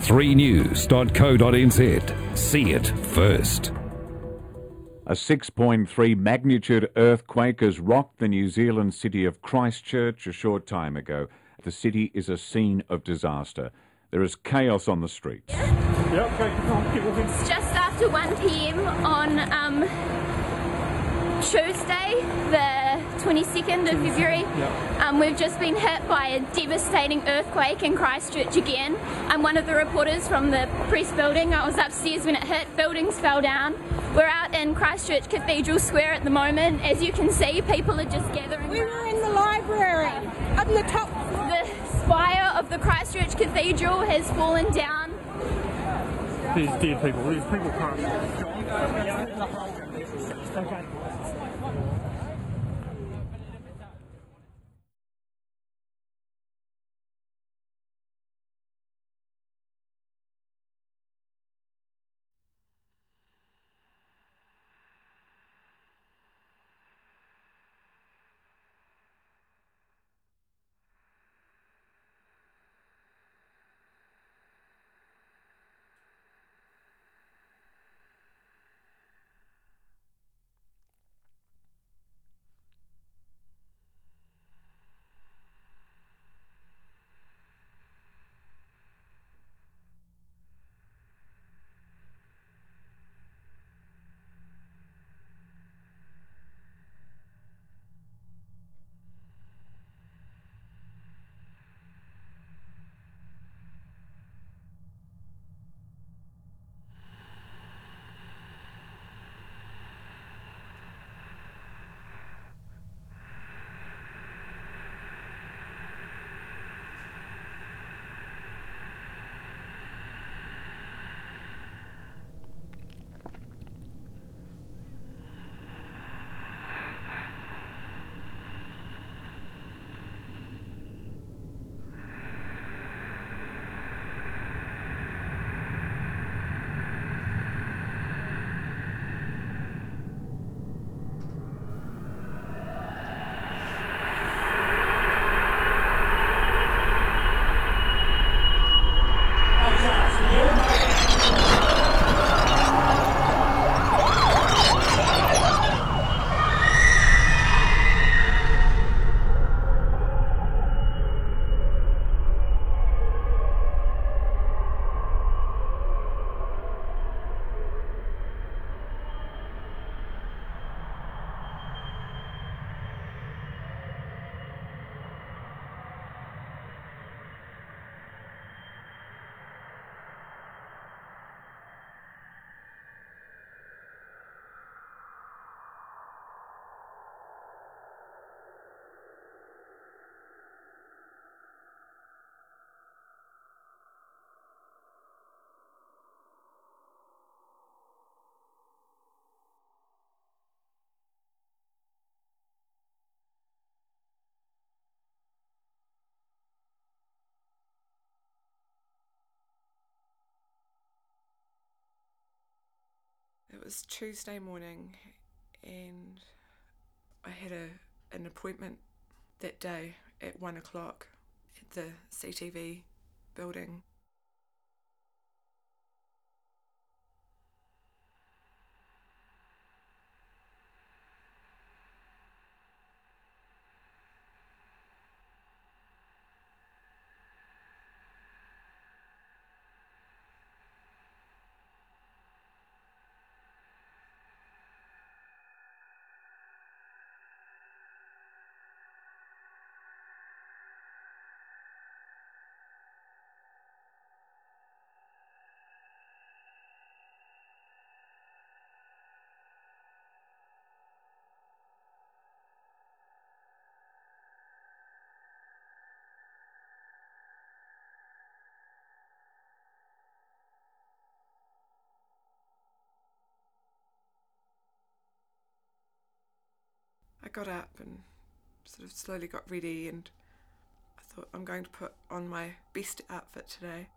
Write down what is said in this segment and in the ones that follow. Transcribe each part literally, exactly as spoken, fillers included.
three news dot co dot n z. See it first. A six point three magnitude earthquake has rocked the New Zealand city of Christchurch a short time ago. The city is a scene of disaster. There is chaos on the streets. It's just after one p m on um, Tuesday, the twenty-second of February. Um, we've just been hit by a devastating earthquake in Christchurch again. I'm one of the reporters from the press building. I was upstairs when it hit. Buildings fell down. We're out in Christchurch Cathedral Square at the moment. As you can see, people are just gathering. We were in the library, up in the top. The spire of the Christchurch Cathedral has fallen down. There's dead people. There's people currently. Okay. It was Tuesday morning and I had a an appointment that day at one o'clock at the C T V building. I got up and sort of slowly got ready and I thought I'm going to put on my best outfit today.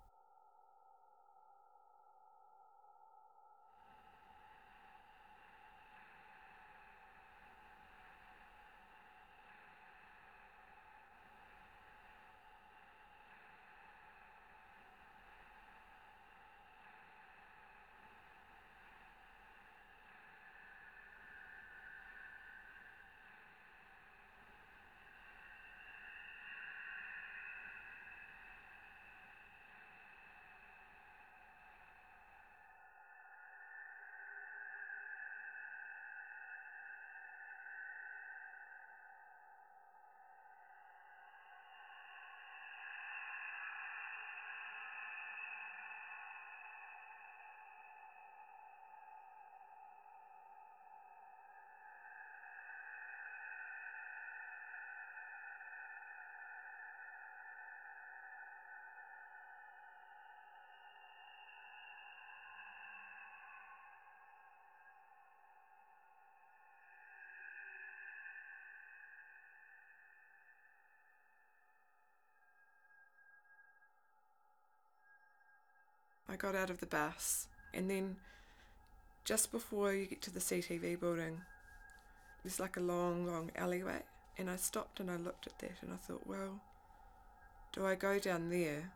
I got out of the bus, and then just before you get to the C T V building, there's like a long, long alleyway, and I stopped and I looked at that and I thought, well, do I go down there?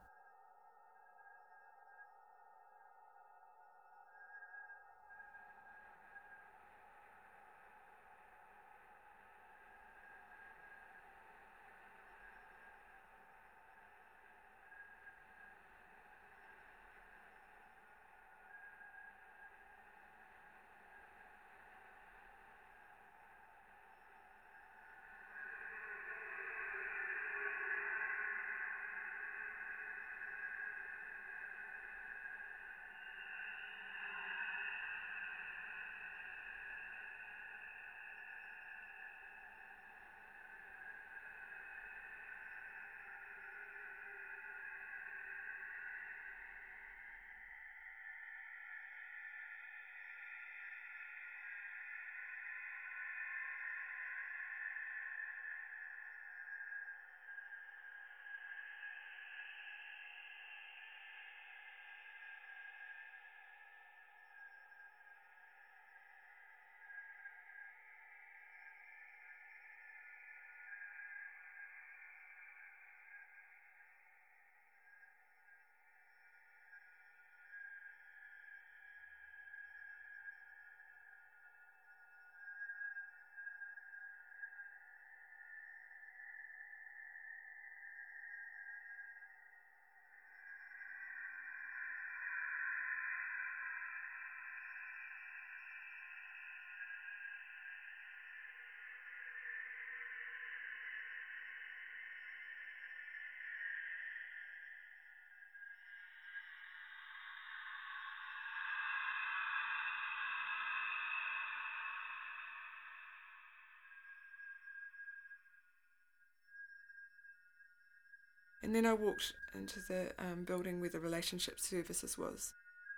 And then I walked into the um, building where the relationship services was.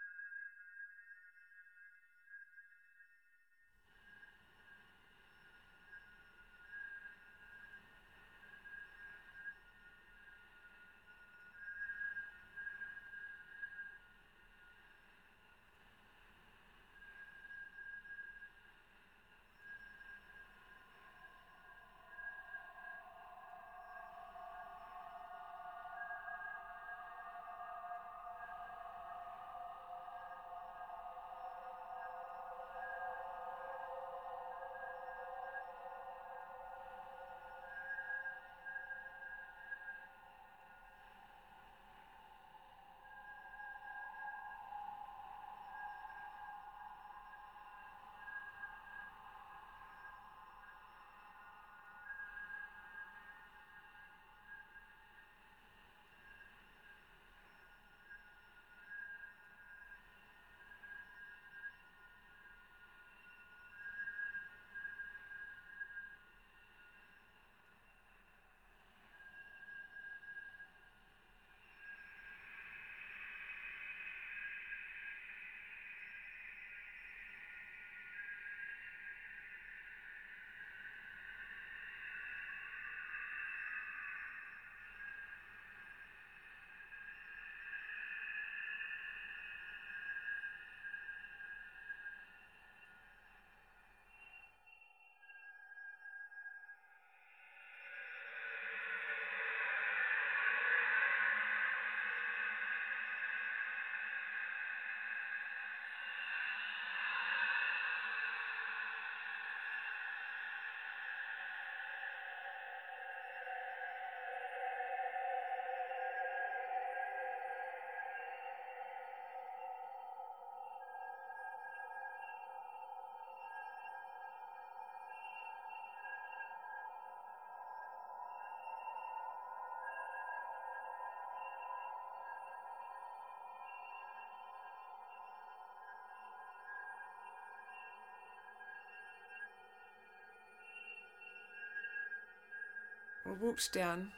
I walked down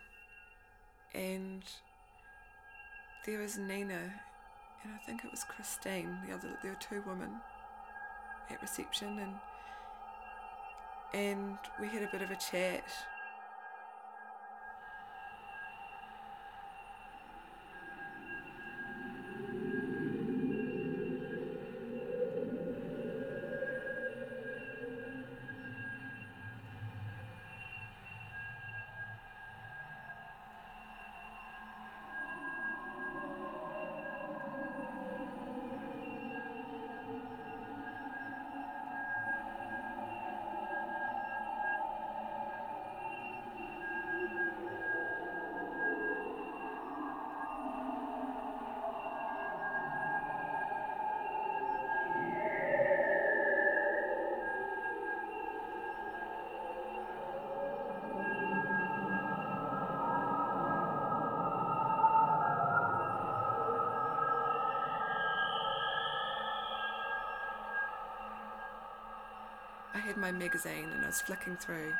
and there was Nina and I think it was Christine, the other, there were two women at reception, and and we had a bit of a chat. had my magazine and I was flicking through.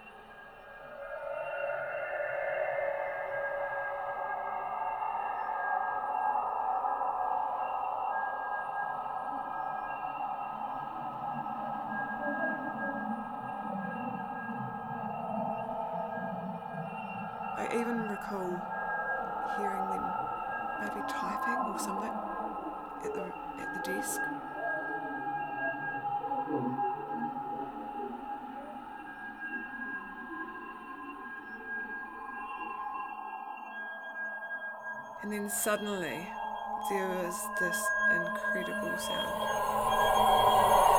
I even recall hearing them maybe typing or something at the at the desk. And then suddenly there was this incredible sound.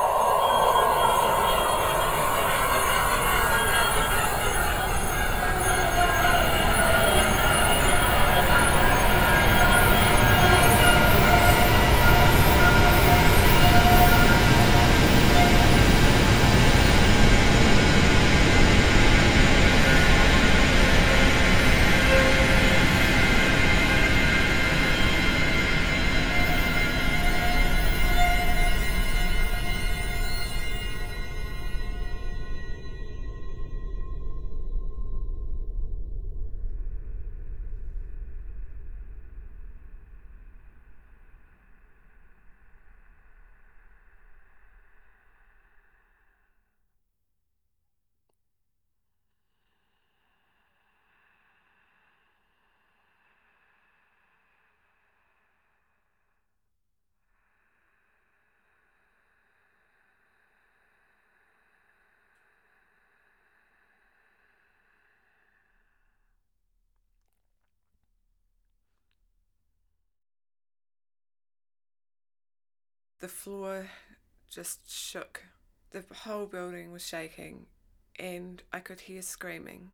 The floor just shook. The whole building was shaking and I could hear screaming.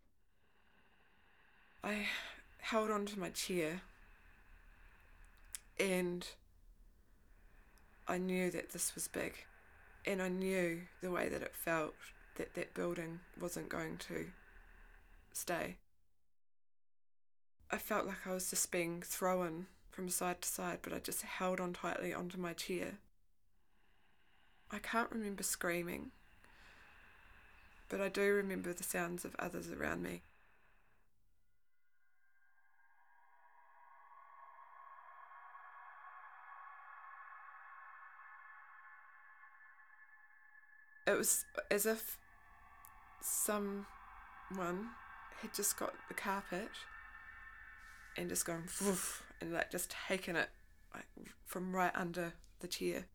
I held onto my chair and I knew that this was big, and I knew the way that it felt, that that building wasn't going to stay. I felt like I was just being thrown from side to side, but I just held on tightly onto my chair. I can't remember screaming, but I do remember the sounds of others around me. It was as if someone had just got the carpet and just gone woof, and like just taken it like from right under the chair.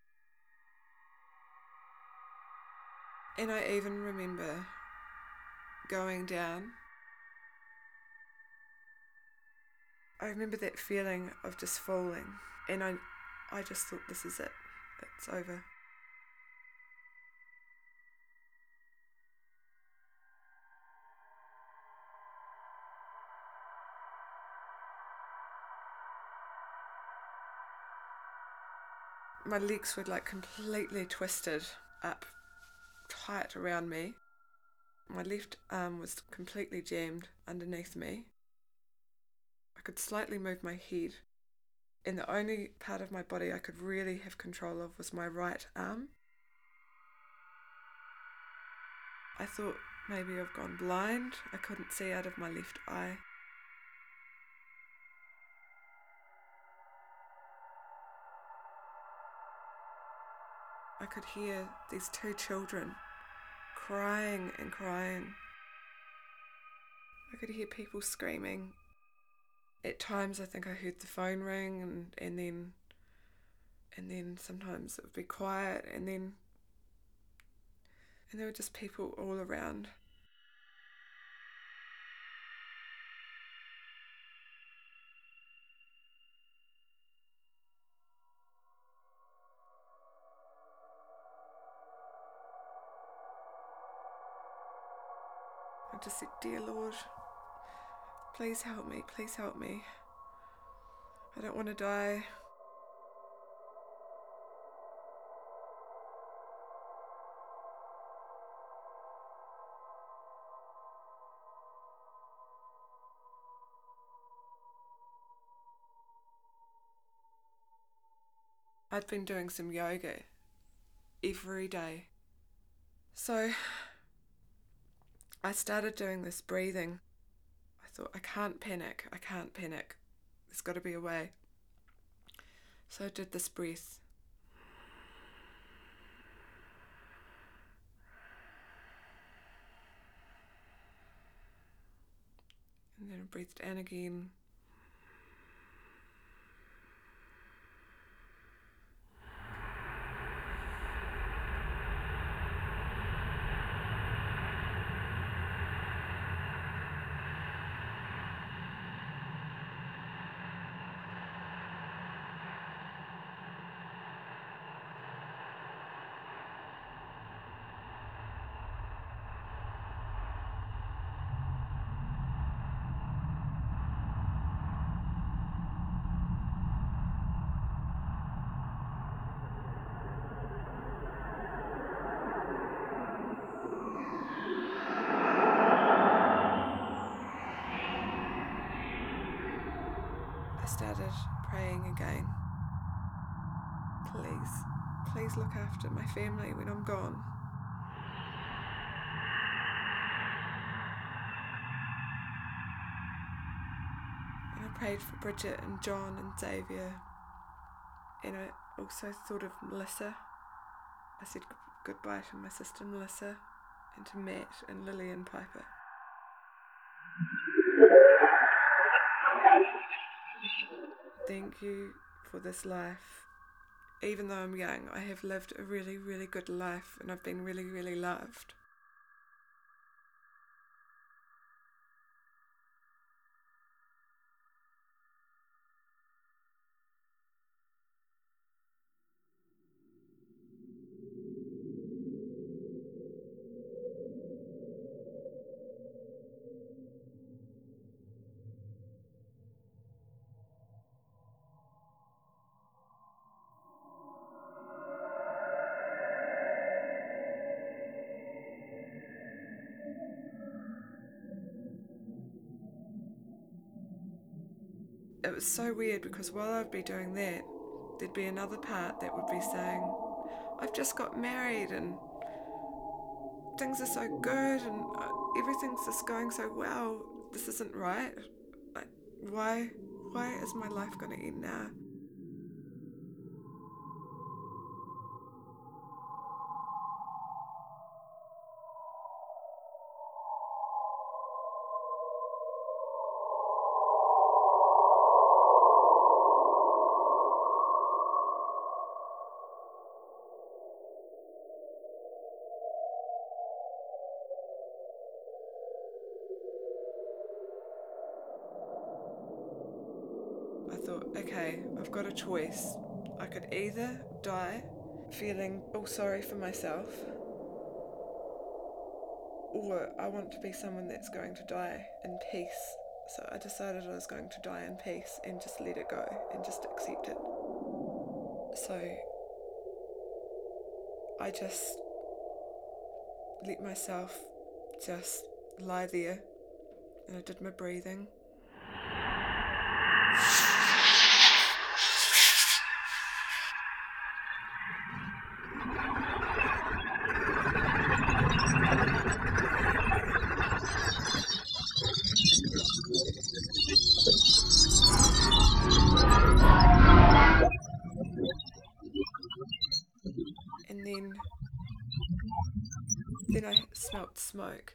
And I even remember going down. I remember that feeling of just falling, and I, I just thought, this is it, it's over. My legs were like completely twisted up tight around me. My left arm was completely jammed underneath me. I could slightly move my head, and the only part of my body I could really have control of was my right arm. I thought maybe I've gone blind. I couldn't see out of my left eye. I could hear these two children crying and crying. I could hear people screaming. At times I think I heard the phone ring, and, and then and then sometimes it would be quiet, and then and there were just people all around. I just said, "Dear Lord, please help me, please help me. I don't want to die." I'd been doing some yoga every day So I started doing this breathing. I thought, I can't panic, I can't panic. There's got to be a way. So I did this breath. And then I breathed in again. I started praying again. Please, please look after my family when I'm gone. And I prayed for Bridget and John and Xavier. And I also thought of Melissa. I said goodbye to my sister Melissa and to Matt and Lillian Piper. Thank you for this life. Even though I'm young, I have lived a really, really good life and I've been really, really loved. It was so weird because while I'd be doing that, there'd be another part that would be saying, I've just got married and things are so good and everything's just going so well. This isn't right. Like, why, why is my life going to end now? I thought, okay, I've got a choice. I could either die feeling all sorry for myself, or I want to be someone that's going to die in peace. So I decided I was going to die in peace and just let it go and just accept it. So I just let myself just lie there and I did my breathing. And then, then I smelt smoke.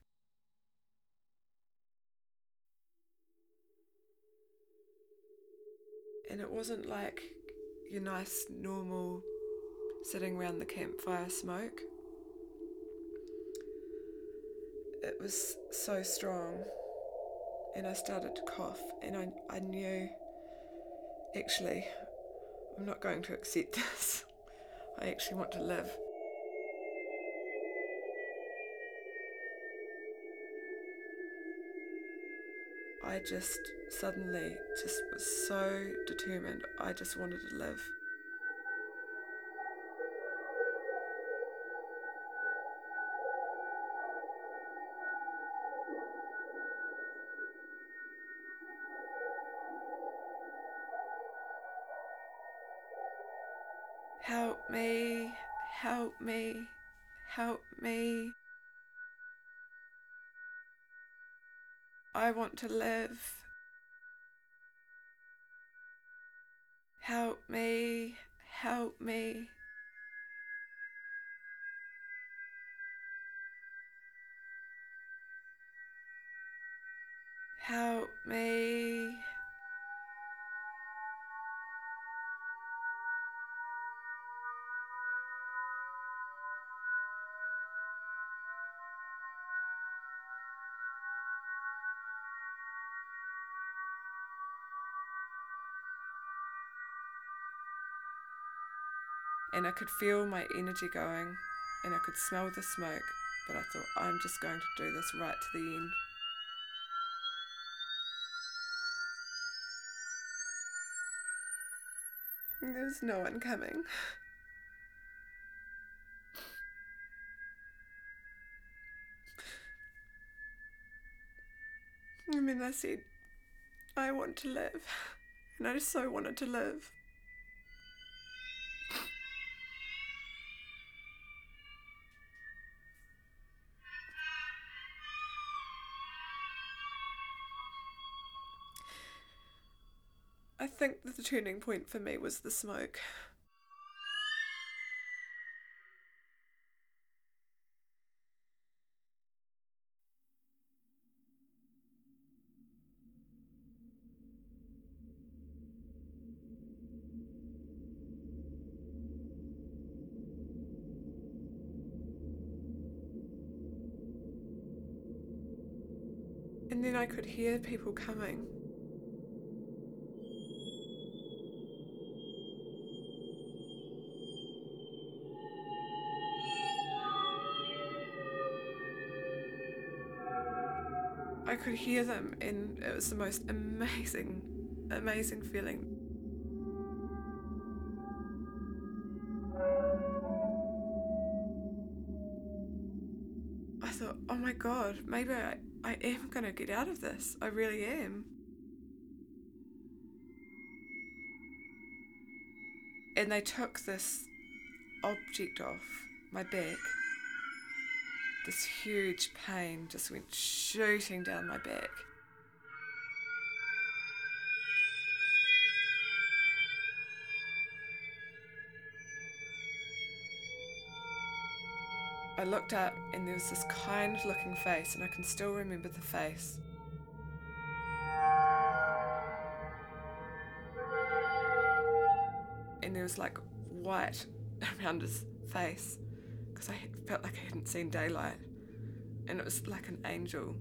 And it wasn't like your nice, normal, sitting around the campfire smoke. It was so strong. And I started to cough. And I, I knew, actually, I'm not going to accept this. I actually want to live. I just suddenly just was so determined. I just wanted to live. Help me, help me, help me. I want to live. Help me, help me. Help me. And I could feel my energy going, and I could smell the smoke, but I thought, I'm just going to do this right to the end. And there was no one coming. And then I said, I want to live, and I just so wanted to live. I think that the turning point for me was the smoke. And then I could hear people coming. I could hear them, and it was the most amazing, amazing feeling. I thought, oh my God, maybe I, I am going to get out of this. I really am. And they took this object off my back. This huge pain just went shooting down my back. I looked up and there was this kind looking face, and I can still remember the face. And there was like white around his face, because I felt like I hadn't seen daylight, and it was like an angel.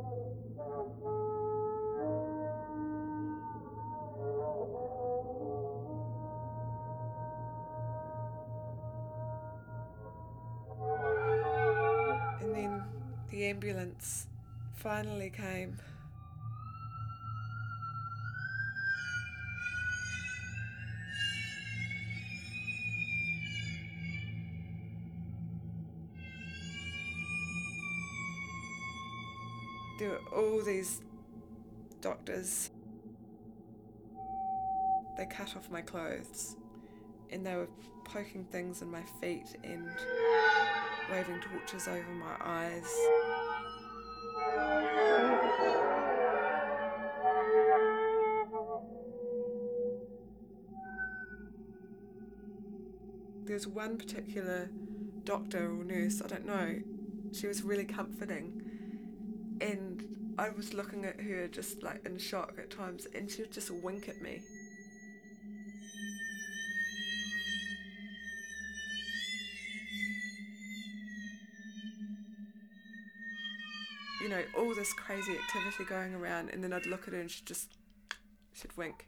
And then the ambulance finally came. There were all these doctors. They cut off my clothes, and they were poking things in my feet and waving torches over my eyes. There's one particular doctor or nurse, I don't know, she was really comforting, and I was looking at her just like in shock at times, and she would just wink at me. You know, all this crazy activity going around, and then I'd look at her and she'd just, she'd wink.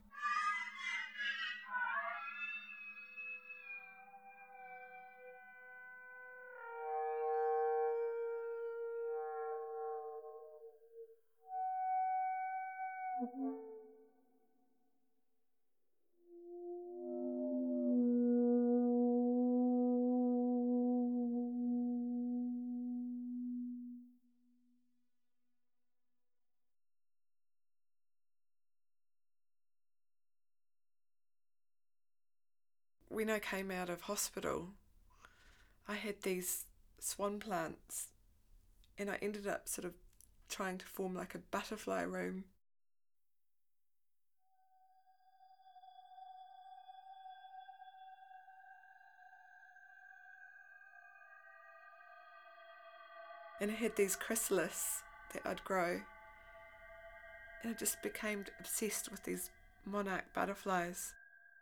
When I came out of hospital, I had these swan plants, and I ended up sort of trying to form like a butterfly room. And I had these chrysalis that I'd grow, and I just became obsessed with these monarch butterflies.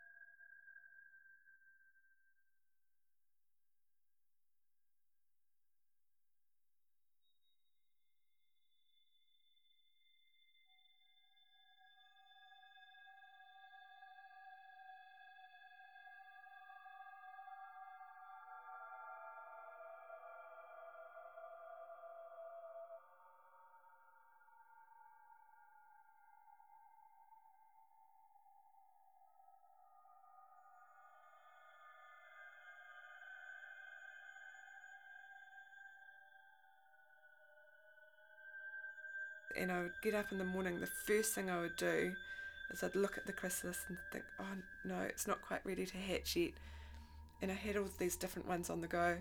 And I would get up in the morning, the first thing I would do is I'd look at the chrysalis and think, oh no, it's not quite ready to hatch yet. And I had all these different ones on the go.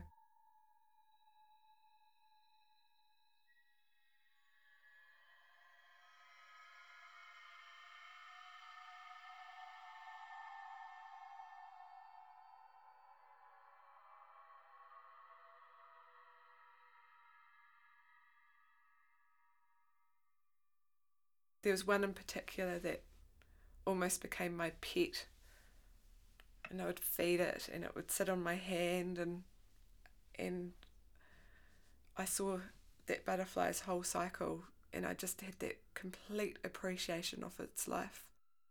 There was one in particular that almost became my pet, and I would feed it and it would sit on my hand, and and I saw that butterfly's whole cycle, and I just had that complete appreciation of its life.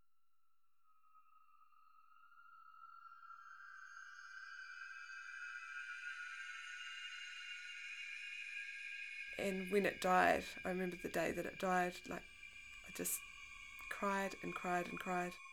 And when it died, I remember the day that it died, like I just cried and cried and cried.